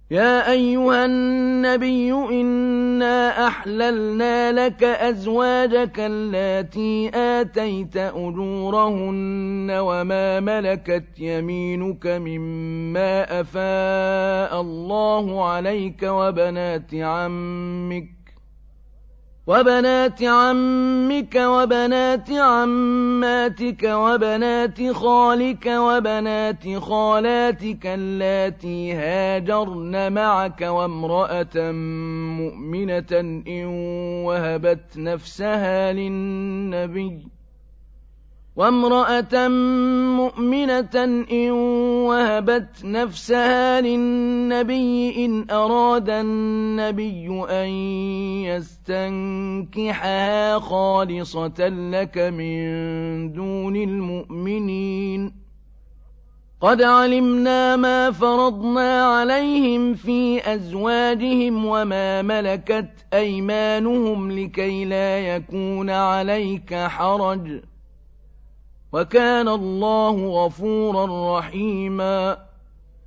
يا أيها النبي إنا أحللنا لك أزواجك اللاتي آتيت أجورهن وما ملكت يمينك مما أفاء الله عليك وبنات عمك وبنات عماتك وبنات خالك وبنات خالاتك اللاتي هاجرن معك وامرأة مؤمنة إن وهبت نفسها للنبي إن أراد النبي أن يستنكحها خالصة لك من دون المؤمنين. قد علمنا ما فرضنا عليهم في أزواجهم وما ملكت أيمانهم لكي لا يكون عليك حرج، وكان الله غفورا رحيما.